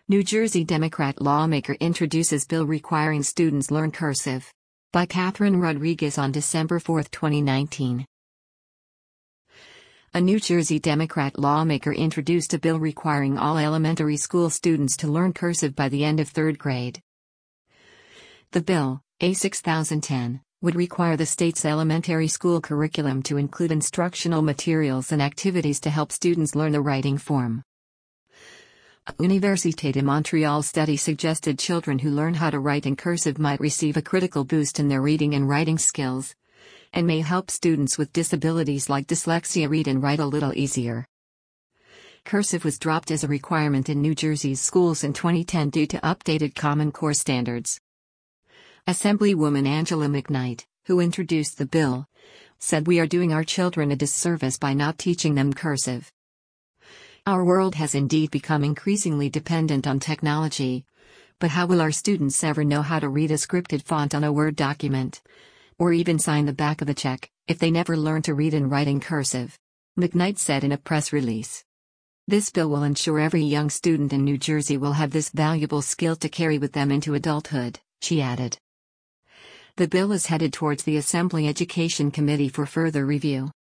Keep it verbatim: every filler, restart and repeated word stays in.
New Jersey Democrat lawmaker introduces bill requiring students learn cursive. By Catherine Rodriguez on December fourth, twenty nineteen. A New Jersey Democrat lawmaker introduced a bill requiring all elementary school students to learn cursive by the end of third grade. The bill, A six thousand ten, would require the state's elementary school curriculum to include instructional materials and activities to help students learn the writing form. A Université de Montréal study suggested children who learn how to write in cursive might receive a critical boost in their reading and writing skills, and may help students with disabilities like dyslexia read and write a little easier. Cursive was dropped as a requirement in New Jersey's schools in twenty ten due to updated Common Core standards. Assemblywoman Angela McKnight, who introduced the bill, said, "We are doing our children a disservice by not teaching them cursive. Our world has indeed become increasingly dependent on technology, but how will our students ever know how to read a scripted font on a Word document, or even sign the back of a check, if they never learn to read and write in cursive?" McKnight said in a press release. "This bill will ensure every young student in New Jersey will have this valuable skill to carry with them into adulthood," she added. The bill is headed towards the Assembly Education Committee for further review.